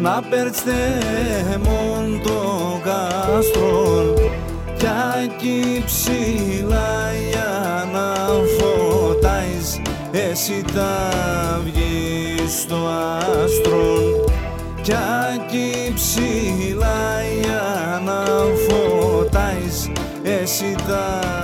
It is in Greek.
να περτσέμον το κάστρον κι εκεί ψηλά για να φωτάεις εσύ τα βγεις στο άστρον κι εκεί ψηλά για να φωτάεις εσύ τα